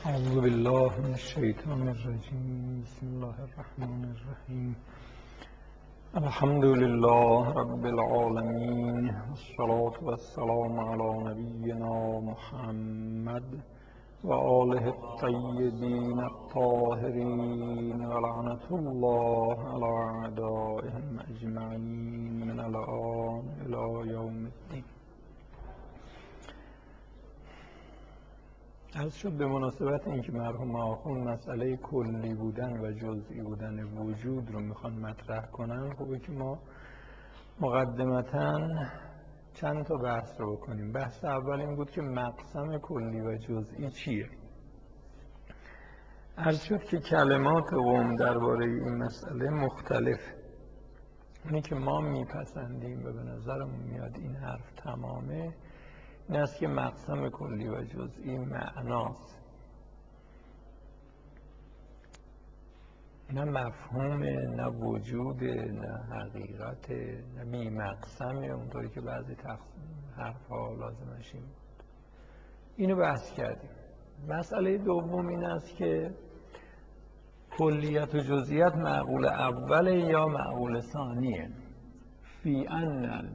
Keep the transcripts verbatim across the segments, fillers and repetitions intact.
اعوذ بالله من الشیطان الرجیم. بسم الله الرحمن الرحیم. الحمد لله رب العالمین، والصلاة والسلام علی نبینا محمد و آله الطیبین الطاهرین و لعنة الله علی اعدائهم اجمعین من الآن الی یوم الدین. عرض شد به مناسبت اینکه مرحوم آخوند مسئله کلی بودن و جزئی بودن وجود رو میخوان مطرح کنن، خوبه که ما مقدمتاً چند تا بحث رو بکنیم. بحث اول این بود که مقسم کلی و جزئی چیه. عرض شد که کلمات قوم درباره این مسئله مختلف. اینی که ما میپسندیم و به نظرمون میاد این حرف تمامه، این است که مقسم کلی و جزئی معناست، نه مفهوم، نه وجود، نه حقیقت، نه می مقسمه اونطوری که بعضی حرف ها لازمش این بود. اینو بحث کردیم. مسئله دوم این است که کلیت و جزئیت معقول اول یا معقول ثانیه. فی ان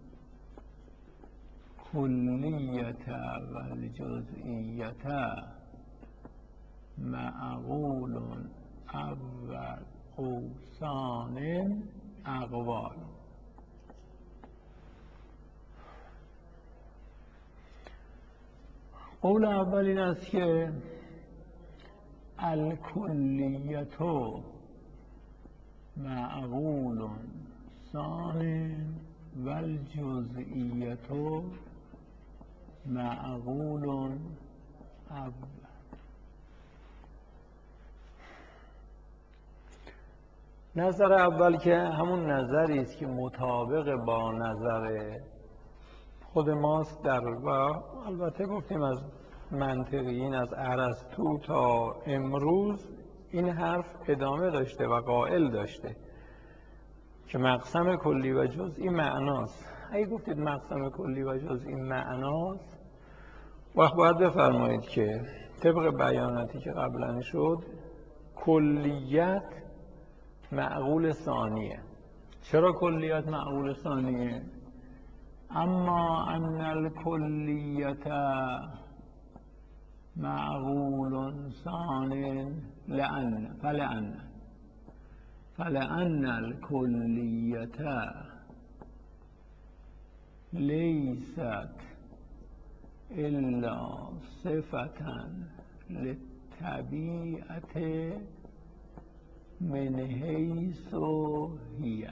کلیت و الجزئیت معقول اول قوسان اقوال. قول اول این است که الکلیت معقول ثان و الجزئیت معقول اول. نظر اول که همون نظری است که مطابق با نظر خود ماست، در و البته گفتیم از منطقیین از ارسطو تا امروز این حرف ادامه داشته و قائل داشته که مقسم کلی و جزئی معناست. اگه گفتید مقسم کلی و جزئی معناست، وقت باید بفرمایید که طبق بیاناتی که قبلا شد کلیت معقول ثانیه. چرا کلیت معقول ثانیه؟ اما ان الکلیت معقول ثان لأن فلأن فلأن الکلیت لیست الا صفة للطبیعت من حیث هی.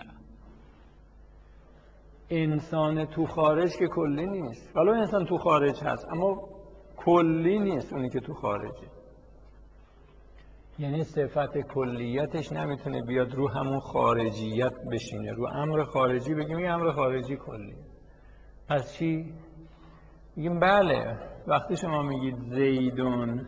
انسان تو خارج که کلی نیست، ولو انسان تو خارج هست اما کلی نیست اونی که تو خارجه. یعنی صفت کلیتش نمیتونه بیاد رو همون خارجیت بشینه، رو امر خارجی بگیم این امر خارجی کلی. پس چی؟ میگیم بله، وقتی شما میگید زیدون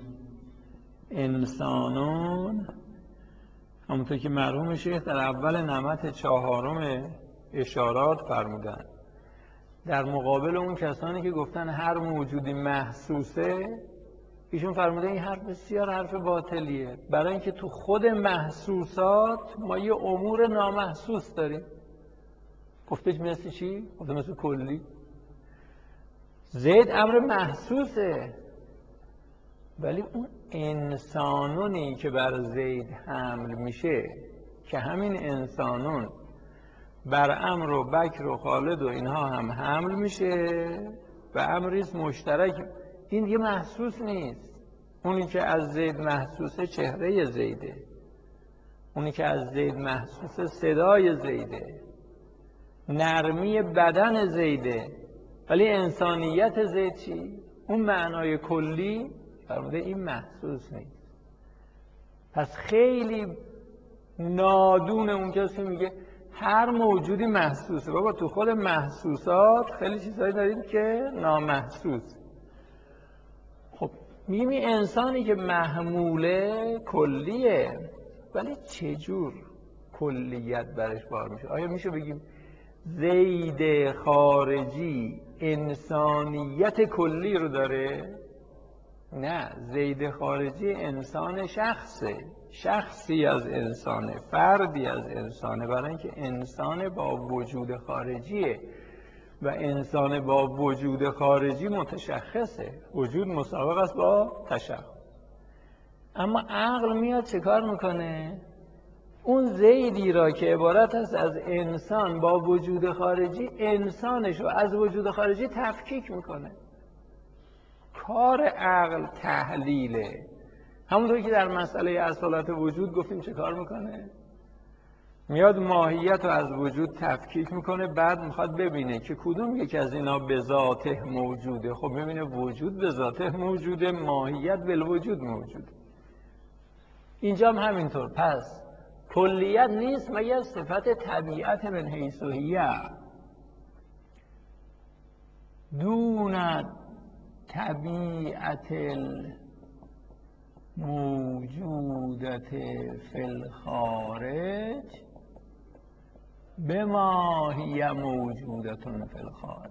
انسانون، همونطور که مرحوم شیخ در اول نمط چهارم اشارات فرمودن، در مقابل اون کسانی که گفتن هر موجودی محسوسه، ایشون فرموده این حرف بسیار حرف باطلیه، برای اینکه تو خود محسوسات ما یه امور نامحسوس داریم. گفتش مثل چی؟ گفته مثل کلی. زید امر محسوسه، ولی اون انسانونی که بر زید حمل میشه که همین انسانون بر امر و بکر و خالد و اینها هم حمل میشه و امریست مشترک، این دیگه محسوس نیست. اونی که از زید محسوسه چهره زیده، اونی که از زید محسوسه صدای زیده، نرمی بدن زیده، ولی انسانیت زید چی؟ اون معنای کلی فرموده این محسوس نیست. پس خیلی نادون اون کسی میگه هر موجودی محسوسه. بابا تو خود محسوسات خیلی چیزایی دارید که نامحسوس. خب میگیم این انسانی که محموله کلیه، ولی چجور کلیت برش بار میشه؟ آیا میشه بگیم زید خارجی انسانیت کلی رو داره؟ نه، زید خارجی انسان شخصه، شخصی از انسانه، فردی از انسانه، برای اینکه انسان با وجود خارجیه و انسان با وجود خارجی متشخصه. وجود مسابق است با تشخص. اما عقل میاد چه کار میکنه؟ اون زیدی را که عبارت است از انسان با وجود خارجی، انسانش رو از وجود خارجی تفکیک میکنه. کار عقل تحلیله. همونطور که در مسئله اصالت وجود گفتیم چه کار میکنه؟ میاد ماهیت رو از وجود تفکیک میکنه، بعد میخواد ببینه که کدوم یک از اینا به ذاته موجوده. خب ببینه وجود به ذاته موجوده، ماهیت بالوجود موجوده. اینجا هم همینطور. پس کلیت نیست مگر صفت طبیعت من حیث هیه دون طبیعت الموجودت فی الخارج بما هی موجودت فی الخارج.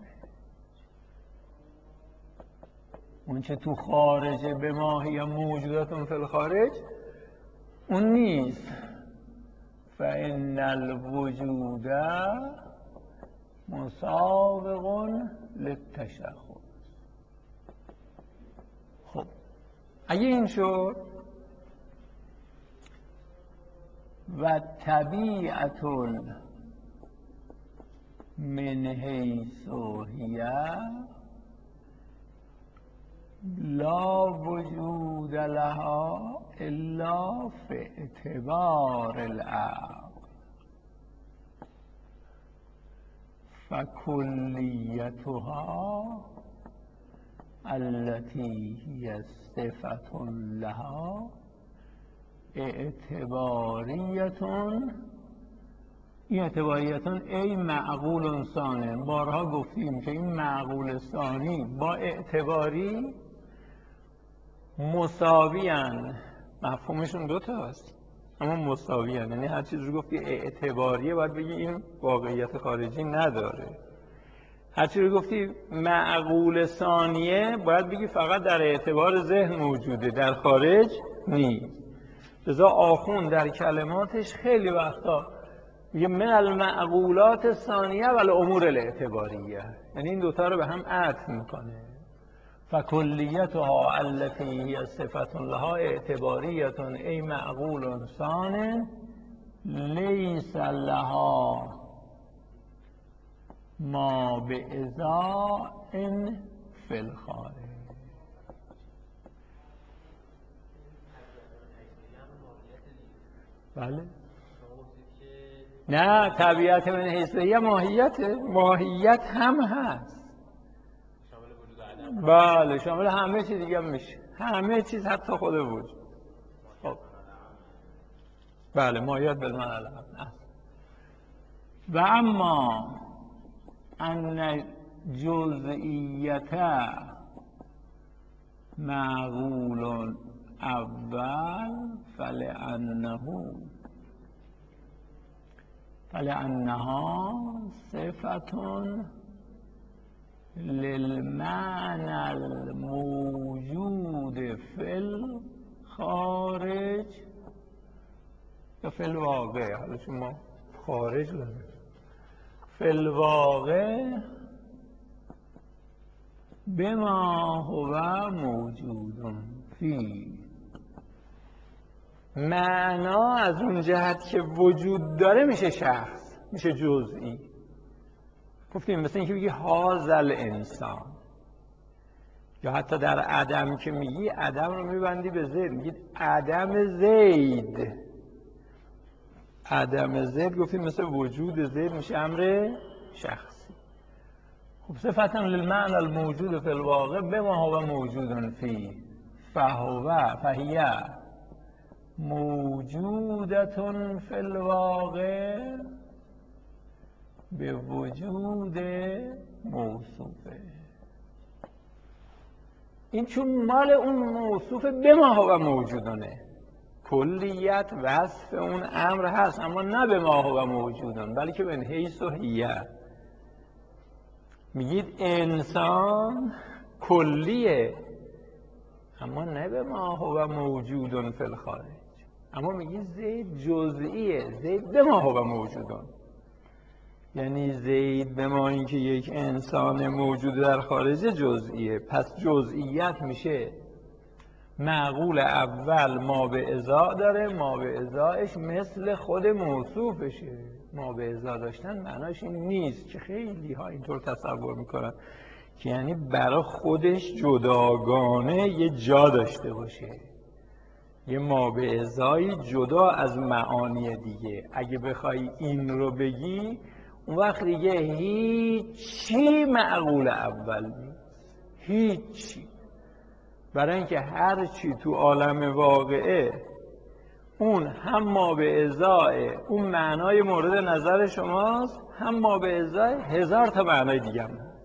اون چه تو خارجه بما هی موجودت فی الخارج اون نیست. فإن الوجود مسابق للتشخص. خب اگه این شد و طبیعت من حیث هی لا وجود لها الا فی اعتبار العقل فکلیتها التي هي صفة لها اعتباریتون. این اعتباریتون ای معقول ثانی. بارها گفتیم که این معقول ثانی با اعتباری مساویان. مفهومشون دو تا است اما مساویان. یعنی هر چیز رو گفتی اعتباریه باید بگی این واقعیت خارجی نداره. هر چیز رو گفتی معقول ثانیه باید بگی فقط در اعتبار ذهن موجوده، در خارج نیست. لذا آخوند در کلماتش خیلی وقتا میگه من المعقولات ثانیه و الامور الاعتباریه، یعنی این دوتا رو به هم عطف میکنه. فکلیتها التي هي صفة لها اعتباریت ای معقول ثان لیس لها ما به ازاء فی الخارج. بله نه، طبیعت من حیث هی ماهیت ماهیت هم هست. بله شامل همه چیز دیگه میشه، همه چیز حتی خود وجود. خب بله ماهیت بالمعنی العام. و اما ان جزئیت معقول اول فلانه فلانها صفة للمعنى الموجود فی الخارج یا فی الواقع. حالا شما خارج لازم فی الواقع بما هو موجود فی. معنا از اون جهت که وجود داره میشه شخص، میشه جزئی. گفتیم مثل اینکه بگی هازل انسان، یا حتی در عدم که میگی عدم رو میبندی به زید، میگی عدم زید. عدم زید گفتیم مثل وجود زید میشه امر شخصی. خب صفتا للمعنى الموجود فی الواقع بما هو موجود فی فهو فهیه موجودت فی الواقع به وجود موصوفه. این چون مال اون موصوف به ما هو موجودانه، کلیت وصف اون امر هست اما نه به ما هو موجودان بلکه به حیث و هیه. میگید انسان کلیه اما نه به ما هو موجود فی الخارج. اما میگی زید جزئیه، زید به ما هو موجودون، یعنی زید به ما این که یک انسان موجود در خارج جزئیه. پس جزئیت میشه معقول اول ما به ازا داره، ما به ازایش مثل خود موصوفشه. ما به ازا داشتن معناش این نیست که خیلی ها اینطور تصور میکنن که یعنی برای خودش جداگانه یه جا داشته باشه، یه ما به ازایی جدا از معانی دیگه. اگه بخوای این رو بگی اون وقت دیگه هیچی معقول اول نیست، هیچی. برای اینکه هر چی تو عالم واقعه اون هم ما به ازای اون معنای مورد نظر شماست، هم ما به ازای هزار تا معنای دیگه هم هست.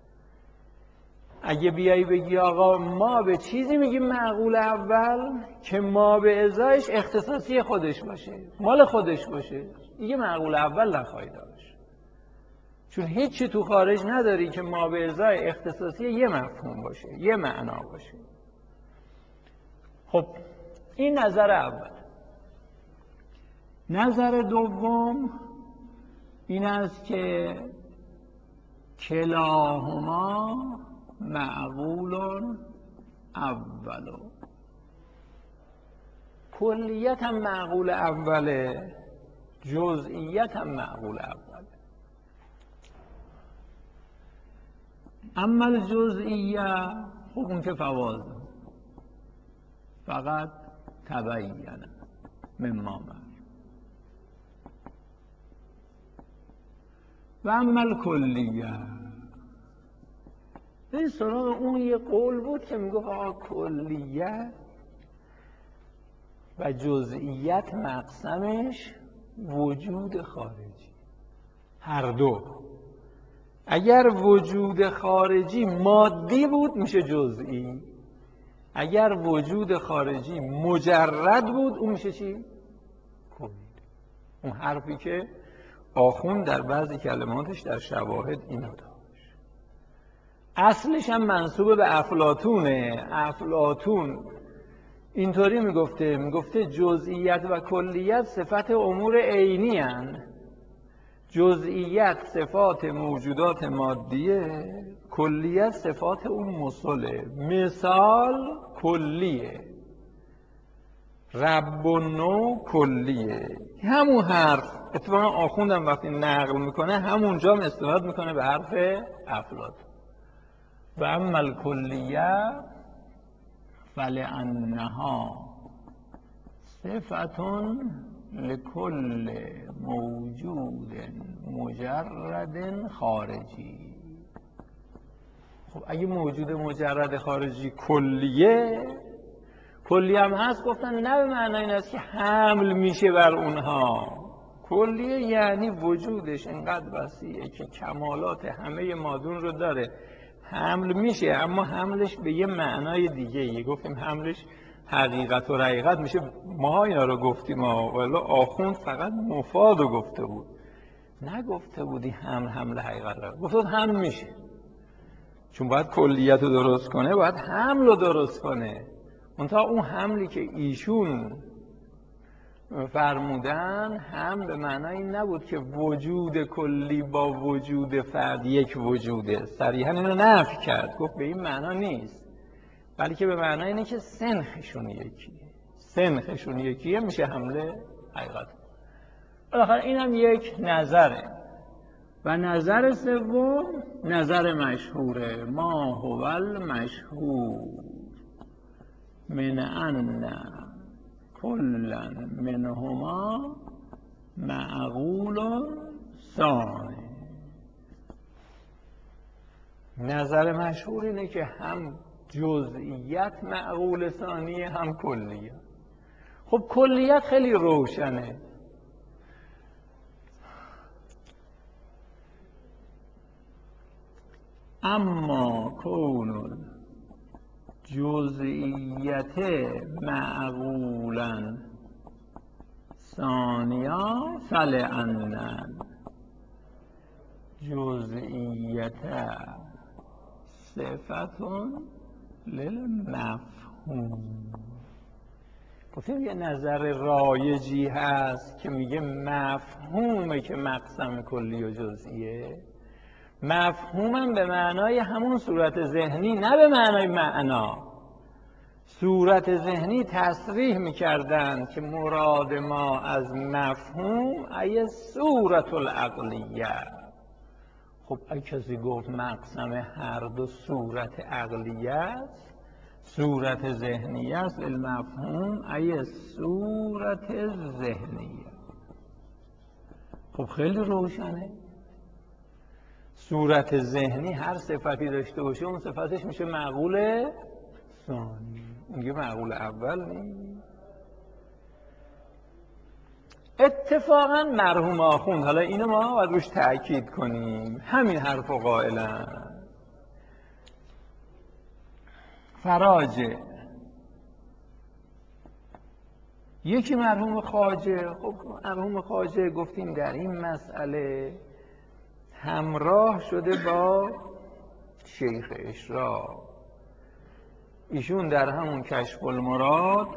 اگه بیایی بگی آقا ما به چیزی میگیم معقول اول که ما به ازایش اختصاصی خودش باشه، مال خودش باشه، دیگه معقول اول نخواهی داشت، چون هیچی تو خارج نداری که ما به ازای اختصاصی یه مفهوم باشه، یه معنا باشه. خب این نظر اول. نظر دوم این است که کلاهما معقول اولو. کلیت هم معقول اوله، جزئیت هم معقول اوله. اما الجزئیه خب اون که فوازه فقط تبینه مما معلوم. و اما الکلیه این سراغ اون یه قول بود که میگه آقا کلیت و جزئیت مقسمش وجود خارجی، هر دو. اگر وجود خارجی مادی بود میشه جزئی، اگر وجود خارجی مجرد بود اون میشه چی؟ کلی. اون حرفی که آخوند در بعضی کلماتش در شواهد اینو داشت. اصلش هم منسوب به افلاطونه. افلاطون اینطوری میگفته، میگفته جزئیت و کلیت صفت امور عینی هن. جزئیت صفات موجودات مادیه، کلیت صفات اون مسله. مثال کلیه، رب و نو کلیه. همون حرف اتفاقا آخوندم وقتی نقل میکنه همونجا هم استناد میکنه به حرف افلاطون. و اما الکلیه فلانها صفتون لکل موجود مجرد خارجی. خب اگه موجود مجرد خارجی کلیه، کلیه هم هست، گفتن نه به معنی این است که حمل میشه بر اونها. کلیه یعنی وجودش اینقدر وسیعه که کمالات همه مادون رو داره، حمل میشه، اما حملش به یه معنای دیگه. یه گفتیم حملش حقیقت و رقیقت میشه، ما اینا رو گفتیم ها، ولی آخوند فقط مفاد رو گفته بود، نگفته بودی حمل حمل حقیقت رو گفته بود حمل میشه، چون باید کلیت رو درست کنه باید حمل رو درست کنه. منتها اون حملی که ایشون فرمودن هم به معنای این نبود که وجود کلی با وجود فرد یک وجوده، صریحا اینو نفی کرد، گفت به این معنا نیست، بلکه به معنای اینه که سنخشون یکیه، سنخشون یکیه، میشه حمله حقیقت. بالاخره اینم یک نظره. و نظر سوم نظر مشهوره، ما هو المشهور من ان کلا منهما معقول ثانی. نظر مشهور اینه که هم جزئیت معقول ثانیه هم کلیت. خب کلیت خیلی روشنه، اما کون جزئیت معقولا ثانیا فلأن جزئیت صفت للمفهوم. مفهوم. گفتیم یه نظر رایجی هست که میگه مفهومه که مقسم کلی و جزئیه. مفهومم به معنای همون صورت ذهنی، نه به معنای معنا. صورت ذهنی تصریح میکردن که مراد ما از مفهوم ای صورت العقلیه. خب اگه کسی گفت مقسم هر دو صورت عقلیه است، صورت ذهنیه است، المفهوم ای صورت ذهنیه. خب خیلی روشنه. صورت ذهنی هر صفتی داشته باشه اون صفتش میشه معقول ثانی، میگه معقول اول نیست. اتفاقا مرحوم آخوند، حالا اینو ما باید روش تأکید کنیم، همین حرفو قائلن. فراجه یکی مرحوم خواجه. خب مرحوم خواجه گفتیم در این مسئله همراه شده با شیخ اشراق. ایشون در همون کشف المراد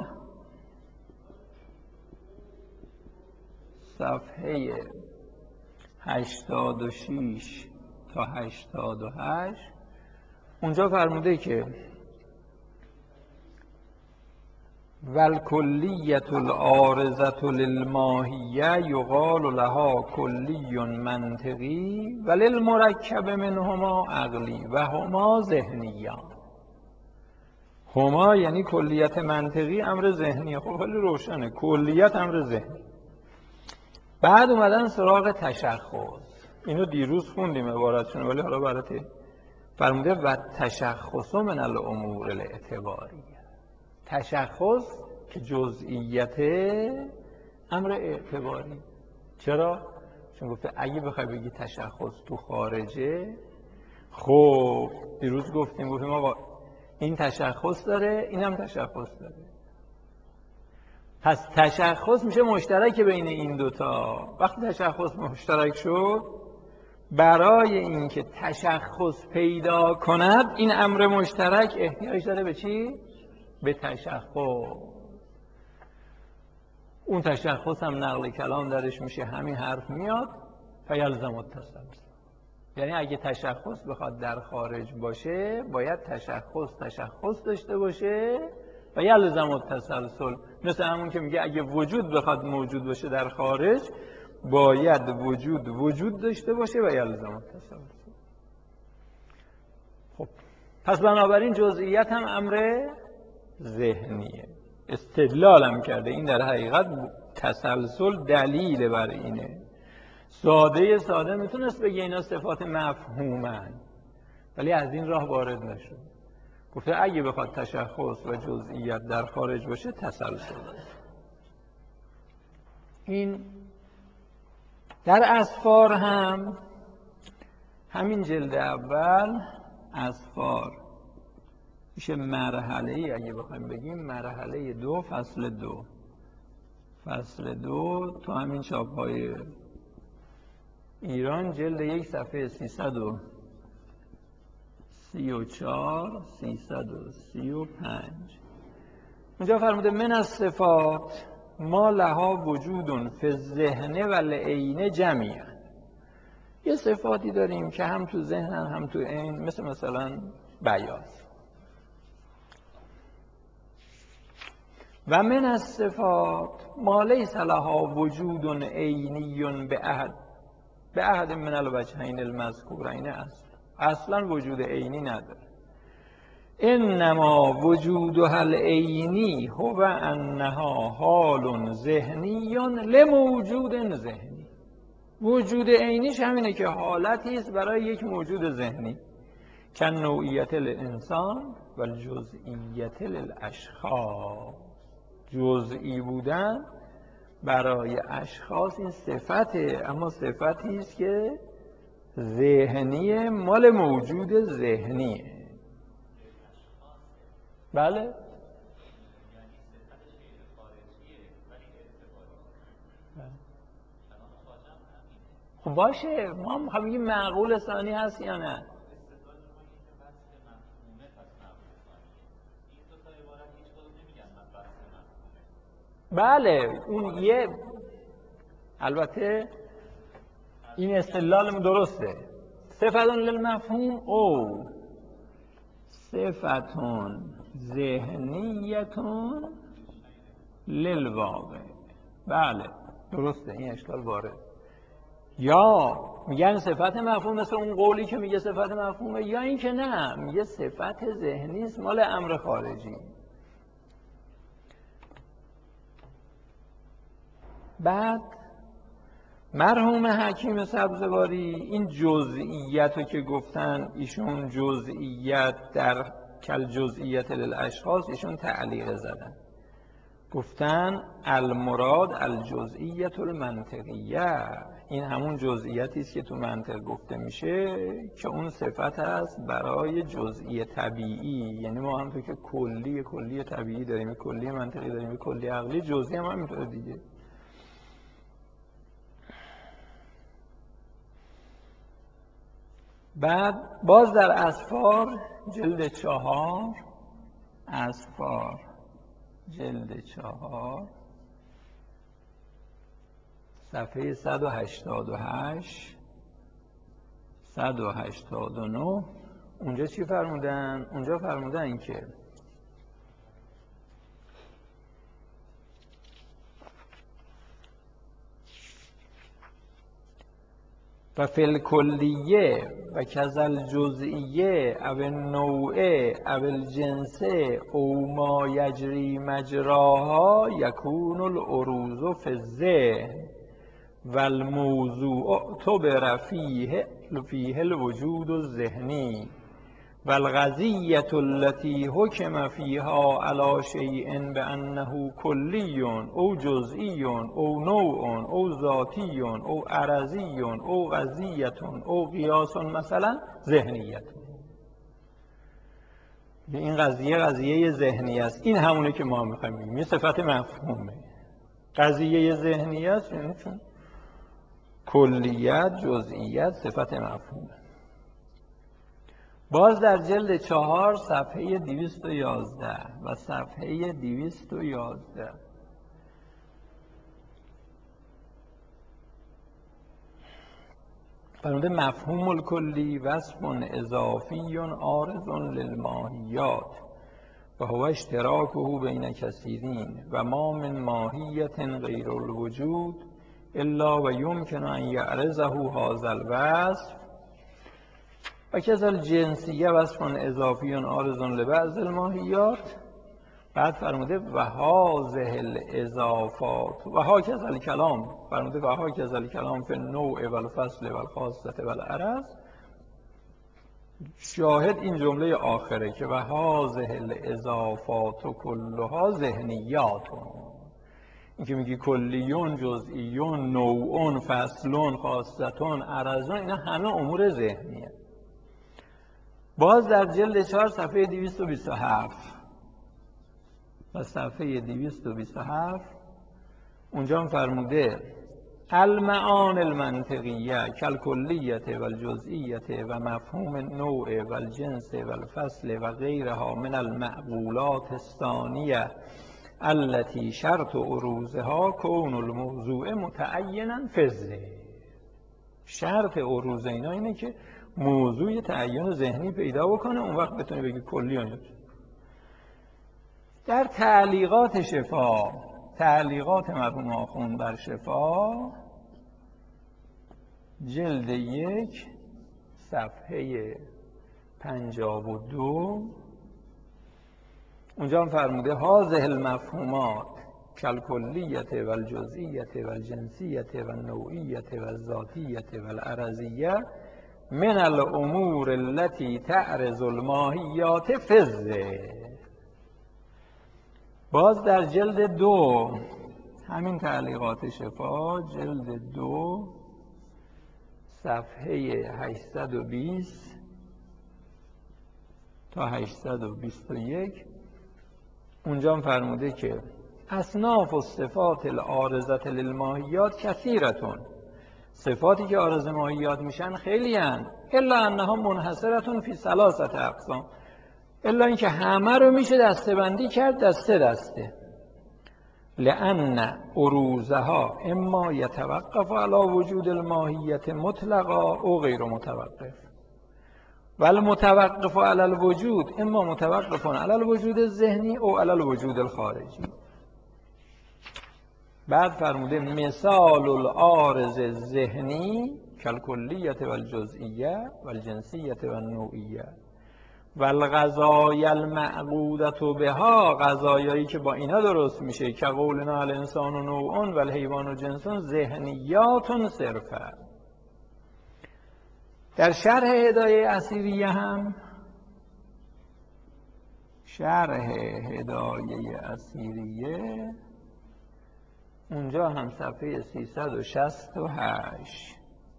صفحه هشتاد و شش تا هشتاد و هشت اونجا فرموده که والکلیت العارضة للماهیه یقال لها کلی منطقی وللمرکب منهما عقلی و هما ذهنیان. هما یعنی کلیت منطقی، امر ذهنی. خب خیلی روشنه، کلیت امر ذهنی. بعد اومدن سراغ تشخص. اینو دیروز خوندیم عبارتشون، ولی حالا برات فرموده و تشخص من الامور الاعتباریه. تشخص که جزئیت امر اعتباری. چرا؟ چون گفته اگه بخوای بگی تشخص تو خارجه، خب دیروز گفتیم گفتیم آقا این تشخص داره اینم تشخص داره، پس تشخص میشه مشترک بین این دوتا. وقتی تشخص مشترک شد، برای اینکه تشخص پیدا کند این امر مشترک احتیاج داره به چی؟ به تشخص. اون تشخص هم نقل کلام درش میشه، همین حرف میاد فیلزم التسلسل. یعنی اگه تشخص بخواد در خارج باشه باید تشخص تشخص داشته باشه و یلزم التسلسل. مثل همون که میگه اگه وجود بخواد موجود باشه در خارج باید وجود وجود داشته باشه و یلزم التسلسل. خب پس بنابراین جزئیت هم امر ذهنیه. استدلالم کرده این در حقیقت تسلسل دلیل بر اینه. ساده ساده میتونست بگه اینا صفات مفهومن، ولی از این راه وارد نشد. گفته اگه بخواد تشخص و جزئیت در خارج باشه تسلسل. این در اسفار هم همین جلد اول اسفار میشه مرحله ای، اگه بخوایم بگیم مرحله دو فصل دو فصل دو تو همین چاپ‌های ایران جلد یک صفحه سیصد و سی و چهار سیصد و سی و پنج اونجا فرموده من از صفات ما لها وجود فی الذهن و العین جمیعا. یه صفاتی داریم که هم تو ذهن هم تو عین، مثل مثلا بیاض. و من از صفات ما لیس لها وجود عینی به احد به احد من الوجهین المذکورین. اصلا اصلا وجود عینی نداره. انما وجودها العینی هو انها حال ذهنی لموجود ذهنی. وجود عینیش همینه که حالتی است برای یک موجود ذهنی. کن نوعیت الانسان و الجزئیت للاشخاص. جزئی بودن برای اشخاص این صفته، اما صفتی است که ذهنی، مال موجود ذهنیه. بله خب باشه، ما هم میخوام بگیم معقول ثانی هست یا نه. بله اون یه، البته این استدلال درسته. صفتون للمفهوم او صفتون ذهنیتون للواقع. بله درسته، این اشکال وارد. یا میگن صفت مفهوم مثل اون قولی که میگه صفت مفهومه، یا این که نه میگه صفت ذهنی است مال امر خارجی. بعد مرحوم حکیم سبزواری این جزئیت رو که گفتن ایشون جزئیت در کل جزئیت للاشخاص، ایشون تعلیق زدن، گفتن المراد الجزئیت المنطقیه، این همون جزئیاتی است که تو منطق گفته میشه که اون صفت است برای جزئی طبیعی. یعنی ما هم تو که کلی کلی طبیعی داریم، کلی منطقی داریم، کلی عقلی، جزئی هم همینطور دیگه. بعد باز در اسفار جلد چهار، اسفار جلد چهار صفحه صد و هشتاد و هشت صد و هشتاد و نه، اونجا چی فرمودن؟ اونجا فرمودن که و فی الکلیه و کذل جزئیه او نوعه او الجنسه او ما یجری مجراها یکون العروض فی الذهن و الموضوع اعتبر فیه فیه الوجود الذهنی و القضیة التي حکم فیها علی شیء بانه کلی او جزئی او نوع او ذاتی او عرضی او قضیة او قیاس مثلا ذهنیت. این قضیه قضیه ذهنی است، این همونه که ما میخوایم بگیم، این صفت مفهومه. قضیه ذهنی است یعنی چون کلیت جزئیت صفت مفهومه. باز در جلد چهار صفحه دویست و یازده و صفحه دویست و یازده فرموده مفهوم الکلی وصف اضافی عارض للماهیات و هو اشتراکه بین کثیرین و ما من ماهیت غیر الوجود الا و یمکن ان یعرضه هذا الوصف و کذل جنسیه وصف اضافی عارض لبعض الماهیات. بعد فرموده و هذه الاضافات و ها کذل کلام، فرموده و ها کذل کلام فی النوع و الفصل و الخاصه و العرض. شاهد این جمله آخره که و هذه الاضافات کلها ذهنیات، این که میگی کلیون جزئیون نوعون فصلون خاصتون عرضون، اینا همه امور ذهنیه. باز در جلد چهار صفحه دویست و بیست و هفت و صفحه دویست و بیست و هفت اونجا فرموده المعان المنطقیه کالکلیت و الجزئیت و مفهوم النوع و الجنس و الفصل و غیرها من المعقولات الثانیه التي شرط عروضها کون الموضوع متعینا فی الذهن. شرط عروض اینا اینه که موضوع تعین ذهنی پیدا بکنه، اون وقت بتونی بگی کلی آنجا. در تعلیقات شفا، تعلیقات مرحوم آخوند بر شفا جلد یک صفحه پنجاه و دو اونجا هم فرموده هذه المفهومات کالکلیت و الجزئیت و الجنسیت و النوعیت و الذاتیت و العرضیه من الامور التي تعرض الماهیات فی الذهن. باز در جلد دو همین تعلیقات شفا جلد دو صفحه هشتصد و بیست تا هشتصد و بیست و یک اونجا فرموده که اصناف الصفات العارضه للماهیات کثیرتون، صفاتی که عارض ماهیات میشن خیلی هن، الا انها منحصرتون فی ثلاثه اقسام، الا اینکه همه رو میشه دسته بندی کرد دسته دسته. لأن عروضها اما یتوقف علی وجود الماهیت مطلقا او غیر متوقف و المتوقف علی الوجود اما متوقف علی الوجود الذهنی او علی الوجود الخارجی. بعد فرموده مثال العارض الذهنی کالکلیت و الجزئیه و الجنسیت و النوعیه و الغذایا المعقودت بها، غذایایی که با اینا درست میشه که قولنا الانسان و نوعون و الحیوان و جنسون ذهنیات صرفا. در شرح هدایه اثیریه هم شرح هدایه اثیریه اونجا هم صفحه سیصد و شصت و هشت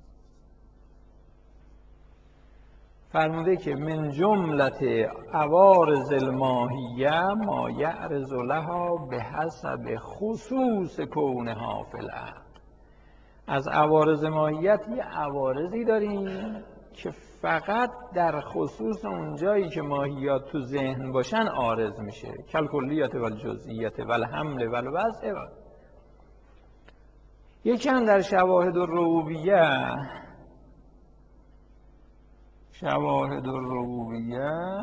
فرموده که من جملت عوارض الماهیه ما یعرض لها به حسب خصوص کونها فی العقل. از عوارض ماهیت یه عوارضی داریم که فقط در خصوص اون جایی که ماهیات تو ذهن باشن عارض میشه، کالکلیت و الجزئیت و الحمل و الوضع. یکی هم در شواهد الربوبیه شواهد الربوبیه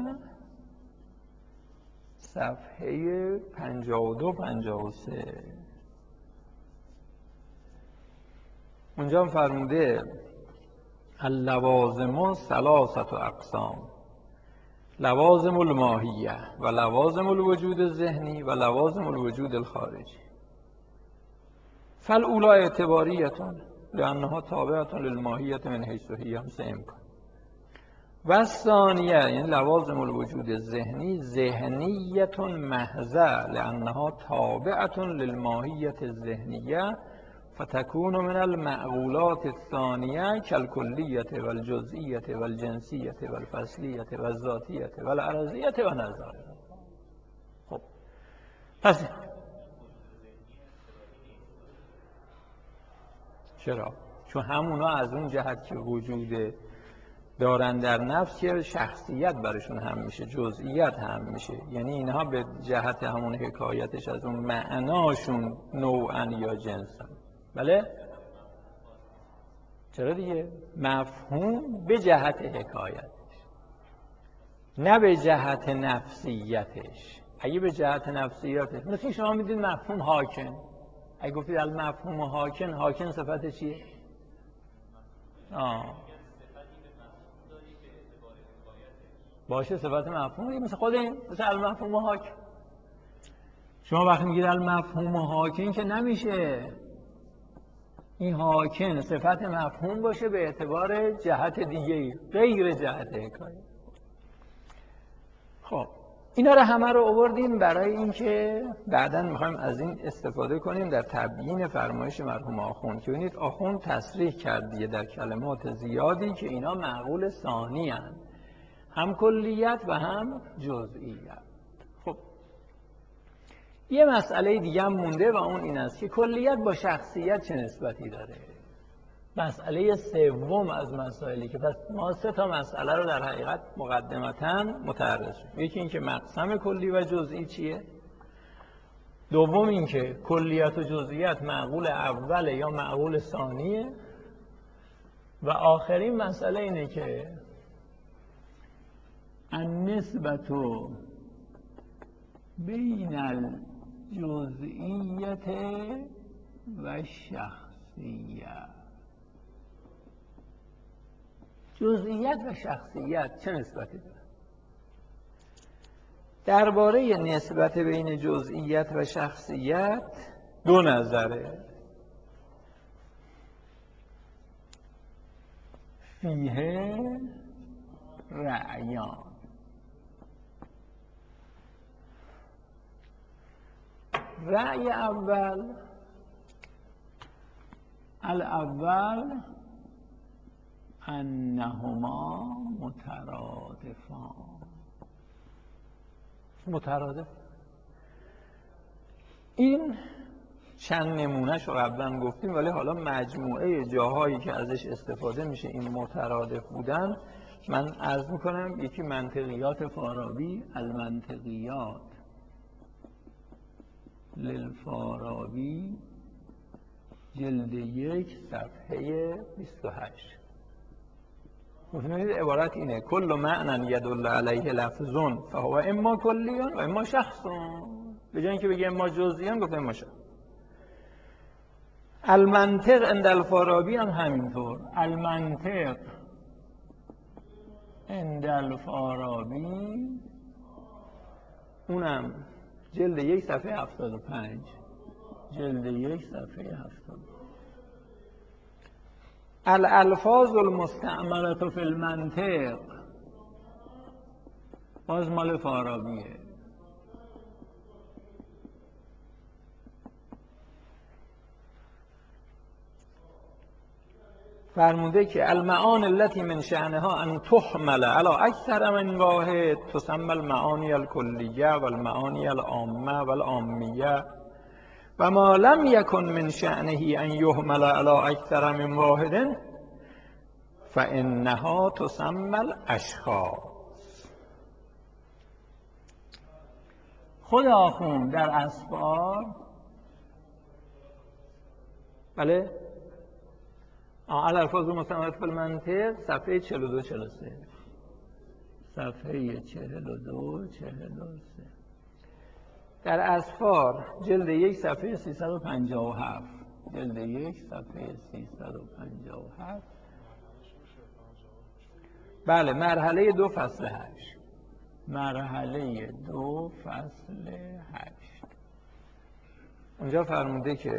صفحه پنجاه و دو پنجاه و سه اونجا هم فرموده اللوازم ثلاثه اقسام، لوازم الماهیه و لوازم الوجود الذهنی و لوازم الوجود الخارجی. فالاولی اعتباریتون لانها تابعه للماهیه من حیث هی هم امکان و الثانیه یعنی لوازم الوجود الذهنی ذهنیه محضه لانها تابعه للماهیه الذهنیه فتكون من المعقولات الثانیه کالکلیه و الجزئیه و الجنسیه و الفصلیه و الذاتیه و العرضیه و نظاره. خب پس چرا؟ چون همونا از اون جهت که وجود دارن در نفس که شخصیت برشون هم میشه، جزئیت هم میشه، یعنی اینها به جهت همون حکایتش از اون معناشون نوعا یا جنسن. بله؟ چرا دیگه؟ مفهوم به جهت حکایتش نه به جهت نفسیتش. اگه به جهت نفسیتش مثل شما میدید مفهوم حاکم، اگه گفتید المفهوم حاکم، حاکم صفت چیه؟ آه باشه صفت مفهوم مثل خود این، مثل المفهوم حاکم. شما وقتی میگید المفهوم حاکم که نمیشه این حاکم صفت مفهوم باشه به اعتبار جهت دیگه غیر جهت حکایت. خب اینا رو همه رو آوردیم برای اینکه بعداً میخوایم از این استفاده کنیم در تبیین فرمایش مرحوم آخوند که ببینید آخوند تصریح کردیه در کلمات زیادی که اینا معقول ثانی هستند، هم کلیت و هم جزئیت. خب یه مسئله دیگه هم مونده و اون این است که کلیت با شخصیت چه نسبتی داره. مسئله سوم از مسائلی که پس ما سه تا مسئله رو در حقیقت مقدمتاً متعرض شدیم. یکی این که مقسم کلی و جزئی چیه، دوم این که کلیت و جزئیت معقول اوله یا معقول ثانیه، و آخرین مسئله اینه که النسبت بین الجزئیت و شخصیت. جزئیت و شخصیت چه نسبتی داره؟ درباره نسبت بین جزئیت و شخصیت دو نظره. فیه رأیان. رأی اول الاول انهما مترادفان. مترادف این چند نمونهش رو قبلا گفتیم، ولی حالا مجموعه جاهایی که ازش استفاده میشه این مترادف بودن من عرض میکنم. یکی منطقیات فارابی، المنطقیات للفارابی جلد یک صفحه بیست و هشت. مفهوم عبارت اینه: کل معنی یدل علیه لفظون فهو اما کلیون و اما شخصون. به جای اینکه بگه اما جزئیان گفت اما شخص. المنطق عند الفارابی هم همینطور. المنطق عند الفارابی اونم جلد یک صفحه هفتاد و پنج. جلد یک صفحه هفتاد. الالفاظ المستعملة فی المنطق باز مال فارابیه. فرموده که المعانی التي من شأنها ان تحمل على اکثر من واحد تسمى المعانی الکلیه و المعانی العامه و العامیه و ما لم یکن من شأنه ان یحمل على اکثر من واحد فانها تسمى الاشخاص. خود آخوند در اسفار، بله، الالفاظ المستعملة فی المنطق صفحه چهل و دو چهل و سه. صفحه چهل و دو چهل و سه. در اسفار جلد یک صفحه سیصد و پنجاه و هفت. جلد یک صفحه سیصد و پنجاه و هفت. بله، مرحله دو فصل هشت. مرحله دو فصل هشت. اونجا فرموده که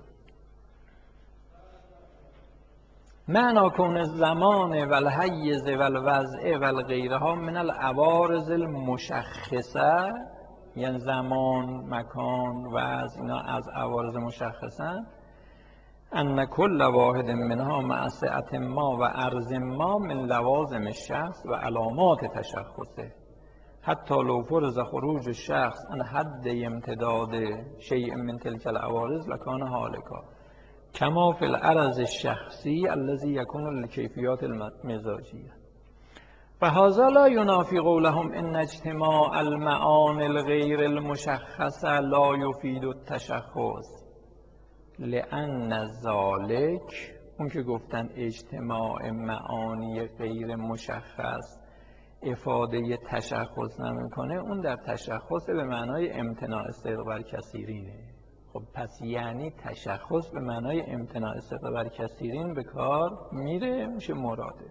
معنا کون الزمان و الحیز و الوضع و الغیرها من العوارض المشخصه، یعنی زمان، مکان، وضع، اینا از عوارض مشخصه. ان کل واحد منها مع سعة ما و عرض ما من لوازم الشخص و علامات تشخصه حتی لو فرض خروج الشخص عن حد امتداد شیء من تلك العوارض لکان هالکا کما فی العرض الشخصی الذي یکون للکیفیات المزاجیه. و هذا لا ینافی قولهم ان اجتماع المعانی الغیر المشخصه لا یفید التشخص لان ذلک، اون که گفتن اجتماع معانی غیر مشخص افاده تشخص نمیکنه، اون در تشخص به معنای امتناع صدق بر کثیرینه. خب پس یعنی تشخص به معنای امتناع صدق بر کثیرین به کار میره، میشه مراده.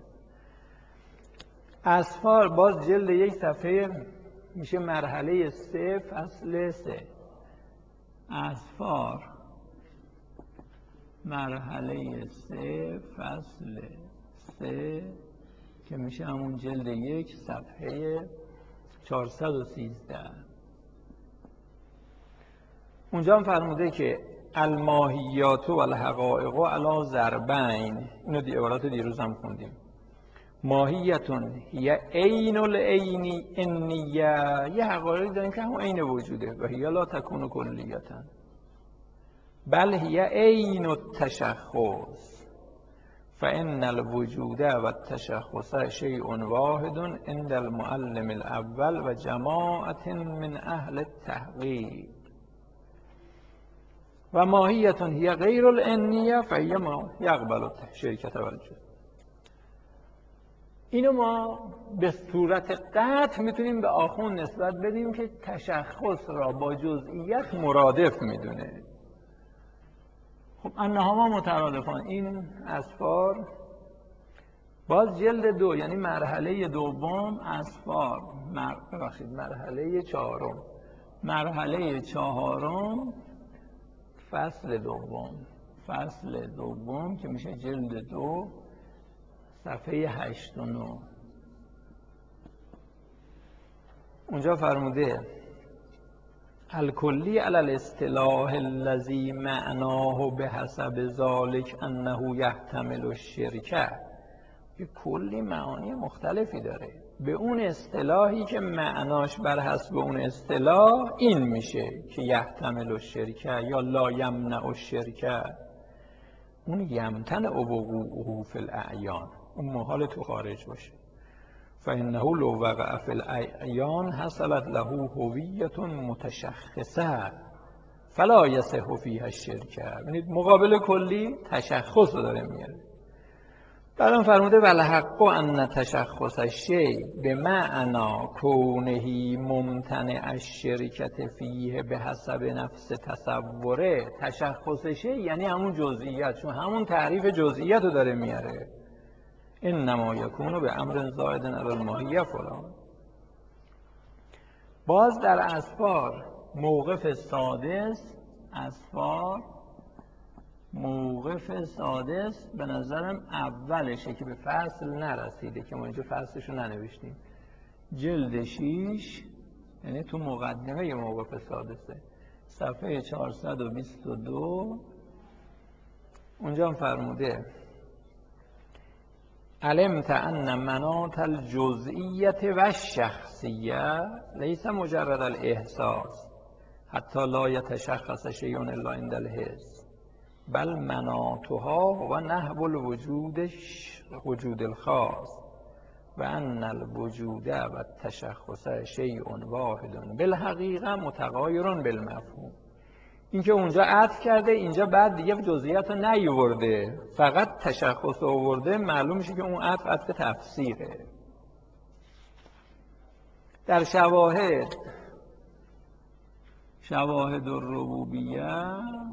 اسفار باز جلد یک صفحه میشه مرحله سه فصل سه. اسفار مرحله سه فصل سه که میشه همون جلد یک صفحه چهارصد و سیزده. اونجا هم فرموده که الماهیات و الحقائق علی ضربین. اینو دی عبارات دیروز هم خوندیم. ماهیتون یا عین العینی انیه، یه حقایقی داریم که همون عین وجوده و هی لا تکون کلیتا بل هی عین التشخص فان الوجود و التشخص شیء واحد عند المعلم الاول و جماعت من اهل التحقیق و ماهیتون هی غیر الانیه فهی ما یقبل شرکت وجود. اینو ما به صورت قطع میتونیم به آخوند نسبت بدیم که تشخص را با جزئیت مرادف میدونه. خب انها مترادفان. این اسفار باز جلد دو، یعنی مرحله دوم اسفار، مر... ببخشید مرحله چهارم مرحله چهارم فصل دوم فصل دوم که میشه جلد دو صفحه هشت و نه. اونجا فرموده الکلی علی الاصطلاح الذی معناه بحسب ذلک انه یحتمل الشرکه، که کلی معانی مختلفی داره. به اون اصطلاحی که معناش بر حسب اون اصطلاح این میشه که یحتمل الشرکه یا لا یمنع الشرکه، اون یمتنع وقوعه فی الاعیان، اون محال تو خارج باشه. فانه لو وقع فی الاعیان حصلت له هویت متشخصه فلا یصح فیها الشرک. یعنی مقابل کلی تشخص رو داره میاره. بعدم فرموده والحق ان تشخص الشیء بمعنی کونه ممتنع الشرکت فیه به حسب نفس تصوره. تشخص شیء یعنی همون جزئیات، چون همون تعریف جزئیات رو داره میاره. انما یکون به امر زائد علی الماهیه فلان. باز در اسفار موقف سادس، اسفار موقف سادس به نظرم اولشه که به فصل نرسیده، که ما اینجا فصلشو ننوشتیم. جلد شیش، یعنی تو مقدمه موقف سادسه، صفحه چهارصد و بیست و دو. اونجا هم فرموده علمت ان مناط الجزئیت و الشخصیه لیس مجرد الاحساس حتی لا یتشخص شیء الا عند الحس بل مناطها و نحو الوجود وجود الخاص و ان الوجود و التشخص شیء واحد بالحقیقه متغایر بالمفهوم. این که اونجا عطف کرده، اینجا بعد دیگه جزئیات رو نیورده، فقط تشخص آورده، معلوم میشه که اون عطف عطف تفسیره. در شواهد شواهد الربوبیه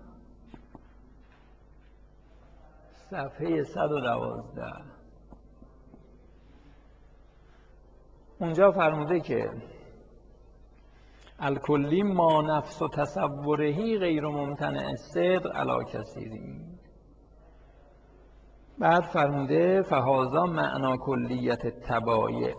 صفحه صد و دوازده اونجا فرموده که الکلی ما نفس و تصورهی غیر ممتنع الصدق علی کثیرین. بعد فرموده فهذا معنا کلیت التبایع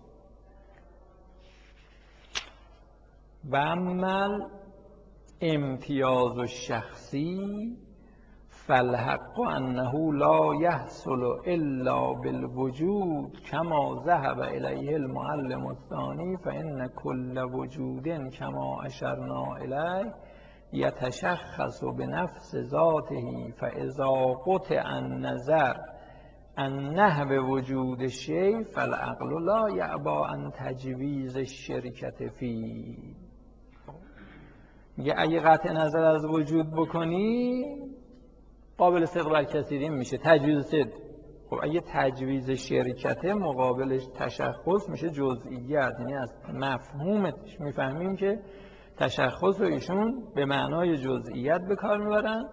و عمل امتیاز الشخصی فالحق انه لا يحصل الا بالوجود كما ذهب الیه المعلم الثانی فان كل وجود كما اشرنا الیه یتشخص بنفس ذاته فاذا قطع النظر عن نحو وجود الشیء فالعقل لا یعبا عن تجویز الشرکت فیه. میگه اگه قطع نظر از وجود بکنی قابل صدق بر کثیرین میشه، تجویز صدق. خب اگه تجویز شرکت مقابلش تشخص میشه جزئیات، یعنی از مفهومش میفهمیم که تشخص رو ایشون به معنای جزئیات به کار میبرن.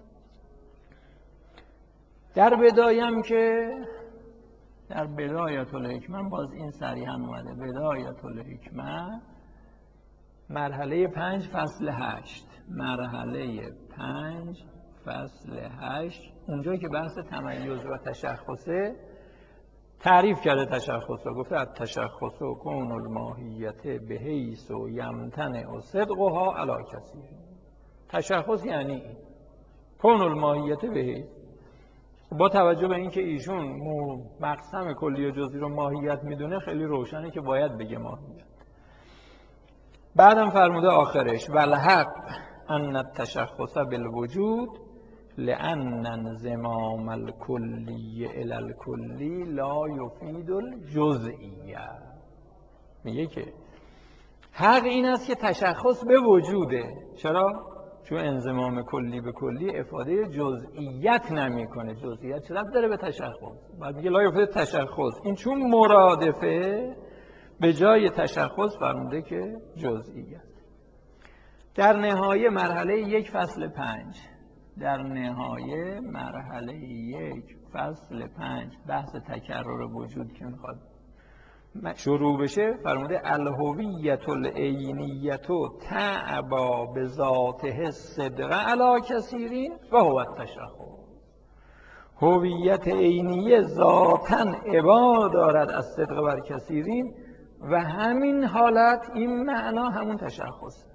در بدایم که در بدایت الحکمه باز این صریحا اومده، بدایت الحکمه مرحله پنج فصل هشت، مرحله پنج فصل هشت، اونجایی که بحث تمیز و تشخصه تعریف کرده تشخص رو، گفته از تشخص و کون الماهیت به حیث و یمتنع و صدقها علی کثیر. تشخص یعنی کون الماهیت به حیث، با توجه به اینکه ایشون مقسم کلی و جزئی رو ماهیت میدونه خیلی روشنه که باید بگه ماهیت. بعدم فرموده آخرش والحق ان التشخص بالوجود لأن انضمام الکلی الی الکلی لا یفید الجزئیه. میگه که حق این است که تشخص به وجوده. چرا؟ چون انضمام کلی به کلی افاده جزئیت نمیکنه. جزئیت چه ربطی داره به تشخص؟ بعد میگه لا یفید تشخص. این چون مرادفه به جای تشخص فرموده که جزئیت. در نهایه مرحله یک فصل پنج در نهایه مرحله یک فصل پنج بحث تکرر وجود که میخواد شروع بشه فرموده الهویت العینیت تعبا به ذاته صدق علی کثیرین و هو التشخص. هویت عینیه ذاتاً عبا دارد از صدق بر کثیرین و همین حالت این معنا همون تشخص.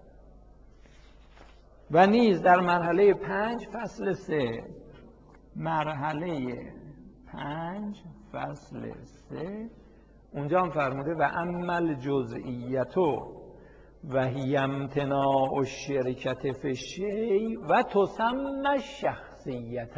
و نیز در مرحله پنج فصل سه مرحله پنج فصل سه اونجا هم فرموده و عمل جزئیتو و هی امتناع الشرکت فی الشیء و تسمى شخصیت.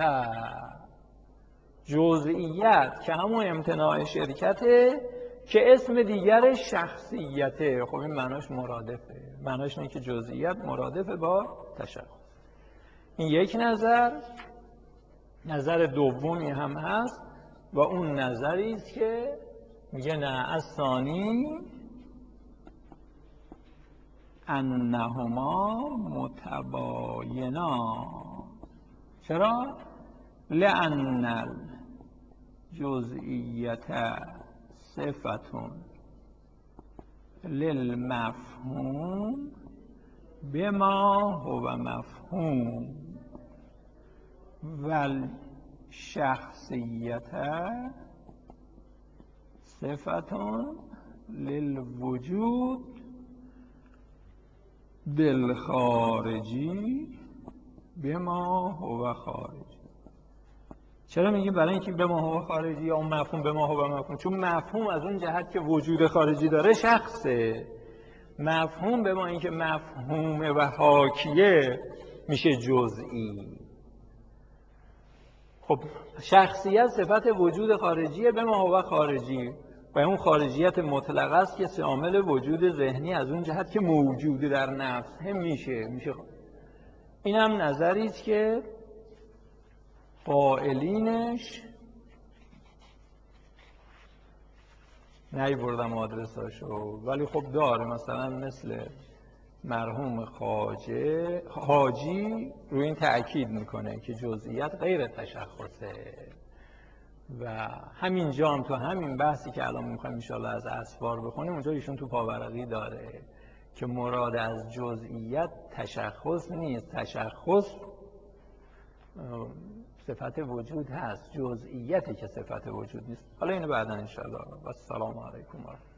جزئیت که همون امتناع شرکته که اسم دیگر شخصیته. خب این معناش مرادفه. معناش اینه که جزئیت مرادف با تشخص. این یک نظر. نظر دومی هم هست و اون نظری است که میگه نه، الثانی انهما متباینا. چرا؟ لأن الجزئیت صفتون للمفهوم بما هو مفهوم والشخصیت صفتون للوجود بالخارجی بما هو خارجی. چرا میگیم؟ برای اینکه بما هو خارجی یا اون مفهوم بما هو مفهوم، چون مفهوم از اون جهت که وجود خارجی داره شخصه. مفهوم به ما اینکه مفهومه و حاکیه میشه جزئی. خب شخصیت صفت وجود خارجیه به ما هو خارجی و اون خارجیت مطلق است که شامل وجود ذهنی از اون جهت که موجود در نفس هم میشه میشه این هم نظری است که قائلینش نیبردم آدرساشو، ولی خب داره، مثلا مثل مرحوم خواجه حاجی روی این تأکید میکنه که جزئیت غیر تشخصه و همینجا هم تو همین بحثی که الان میخوایم انشاءالله از اسفار بخونیم اونجا ایشون تو پاورقی داره که مراد از جزئیت تشخص نیست، تشخص صفت وجود هست، جزئیتی که صفت وجود نیست. حالا اینو بعدا انشاءالله. و السلام علیکم.